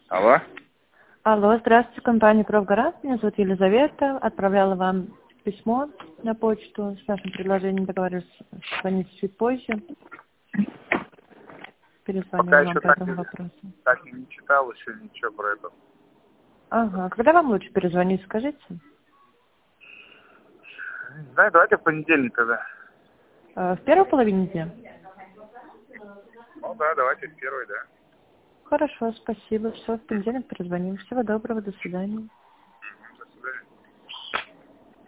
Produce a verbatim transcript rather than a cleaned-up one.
Алло. Алло, здравствуйте, компания «Профгарант». Меня зовут Елизавета. Отправляла вам письмо на почту с нашим предложением. Договорились звонить чуть позже. Перезвоню Пока вам еще по так, этому и- вопросу. так и не читал еще ничего про это. Ага. Когда вам лучше перезвонить, скажите? Не знаю, давайте в понедельник тогда. Э, В первой половине дня? Ну да, давайте в первый, да. Хорошо, спасибо. Все, в понедельник перезвоним. Всего доброго, до свидания.